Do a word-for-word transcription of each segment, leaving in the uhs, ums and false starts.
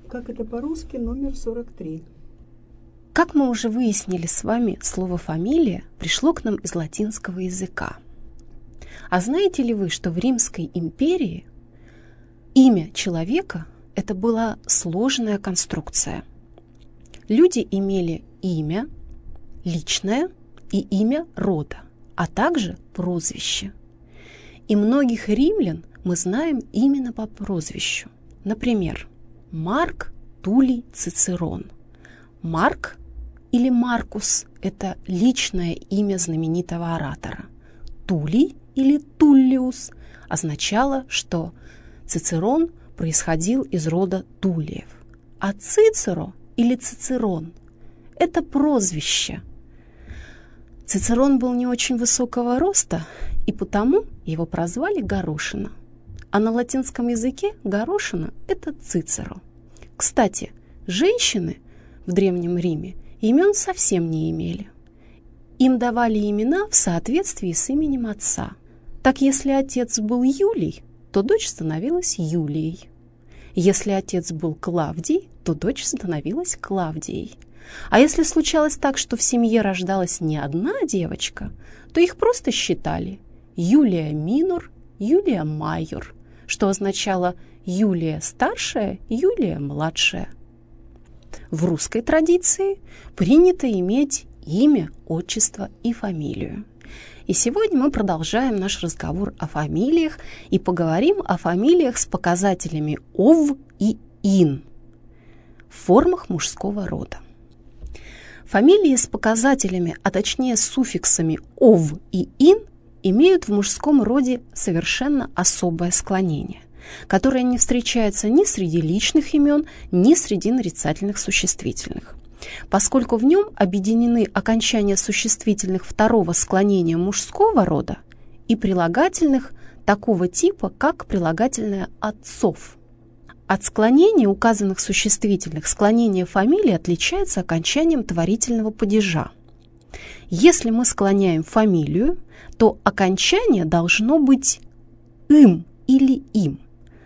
Как это по-русски, номер сорок три. Как мы уже выяснили с вами, слово «фамилия» пришло к нам из латинского языка. А знаете ли вы, что в Римской империи имя человека – это была сложная конструкция? Люди имели имя личное и имя рода, а также прозвище. И многих римлян мы знаем именно по прозвищу. Например, Марк Туллий Цицерон. Марк или Маркус – это личное имя знаменитого оратора. Туллий или Туллиус означало, что Цицерон происходил из рода Туллиев. А Цицеро или Цицерон – это прозвище. Цицерон был не очень высокого роста, и потому его прозвали Горошина. А на латинском языке горошина – это Цицеро. Кстати, женщины в Древнем Риме имен совсем не имели. Им давали имена в соответствии с именем отца. Так, если отец был Юлий, то дочь становилась Юлией. Если отец был Клавдий, то дочь становилась Клавдией. А если случалось так, что в семье рождалась не одна девочка, то их просто считали Юлия Минор, Юлия Майор, что означало Юлия старшая, Юлия младшая. В русской традиции принято иметь имя, отчество и фамилию. И сегодня мы продолжаем наш разговор о фамилиях и поговорим о фамилиях с показателями ов и ин в формах мужского рода. Фамилии с показателями, а точнее с суффиксами ов и ин, имеют в мужском роде совершенно особое склонение, которое не встречается ни среди личных имен, ни среди нарицательных существительных, поскольку в нем объединены окончания существительных второго склонения мужского рода и прилагательных такого типа, как прилагательное «отцов». От склонения указанных существительных склонение фамилии отличается окончанием творительного падежа. Если мы склоняем фамилию, то окончание должно быть «им» или «им».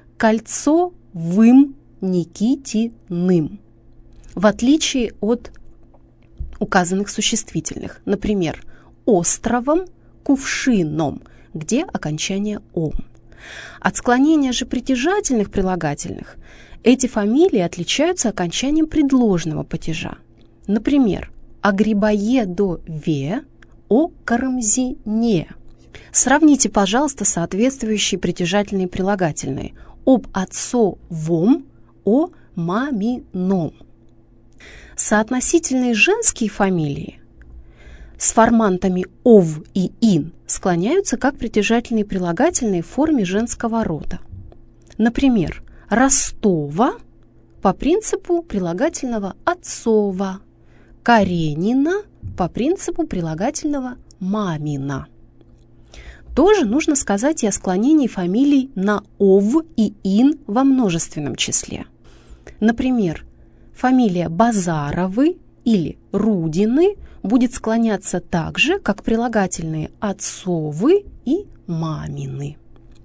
Кольцовым, Никитиным. В отличие от указанных существительных, например, островом, кувшином, где окончание «ом». От склонения же притяжательных прилагательных эти фамилии отличаются окончанием предложного падежа. Например, о грибоедове, о карамзине. Сравните, пожалуйста, соответствующие притяжательные прилагательные: об отцовом, о мамином. Соотносительные женские фамилии с формантами ов и ин склоняются как притяжательные прилагательные в форме женского рода. Например, Ростова по принципу прилагательного отцова, Каренина по принципу прилагательного мамина. Тоже нужно сказать и о склонении фамилий на ов и ин во множественном числе. Например, фамилия Базаровы или Рудины будет склоняться так же, как прилагательные отцовы и мамины.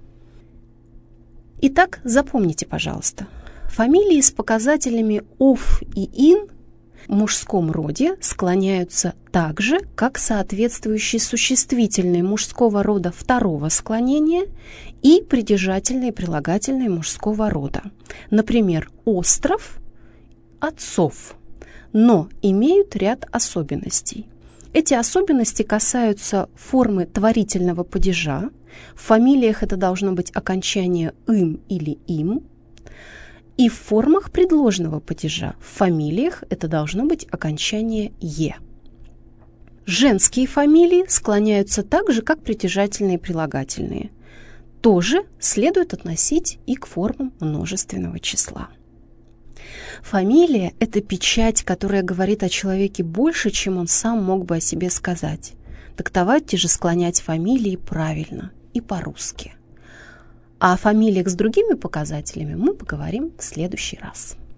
Итак, запомните, пожалуйста, фамилии с показателями ов и ин в мужском роде склоняются так же, как соответствующие существительные мужского рода второго склонения и притяжательные прилагательные мужского рода. Например, остров, отцов, но имеют ряд особенностей. Эти особенности касаются формы творительного падежа. В фамилиях это должно быть окончание «им» или «им». И в формах предложного падежа в фамилиях это должно быть окончание «е». Женские фамилии склоняются так же, как притяжательные прилагательные. Тоже следует относить и к формам множественного числа. Фамилия – это печать, которая говорит о человеке больше, чем он сам мог бы о себе сказать. Так давайте же склонять фамилии правильно и по-русски. А о фамилиях с другими показателями мы поговорим в следующий раз.